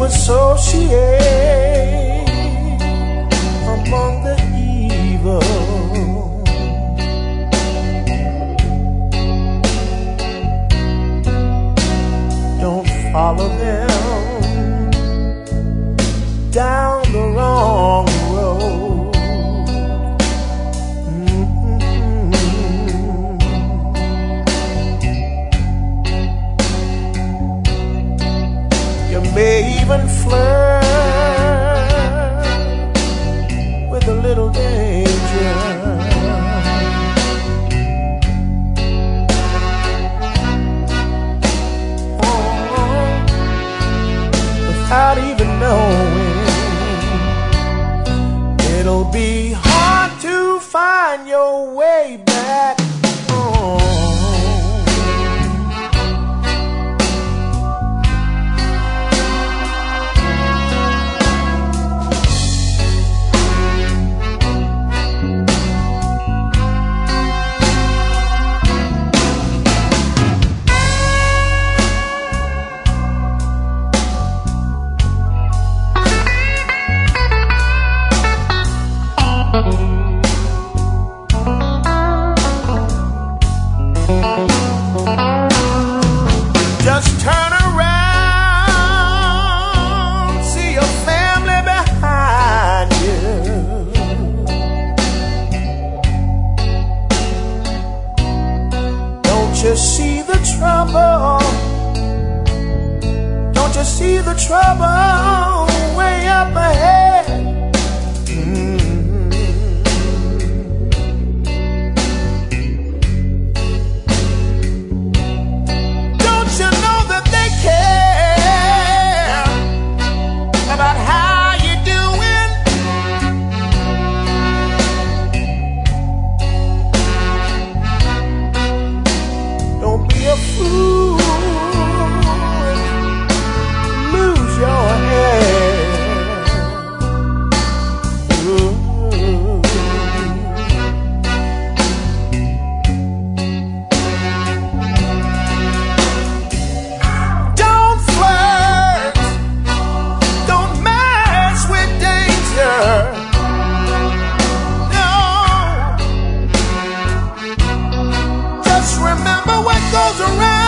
associate among the evil. Don't follow them down the wrong road. You may even flirt with a little danger. Without even knowing, it'll be hard to find your way back home. Just turn around, see your family behind you. Don't you see the trouble? Don't you see the trouble way up ahead? Fool, lose your head. Ooh. Don't flirt, don't mess with danger. No, just remember what goes around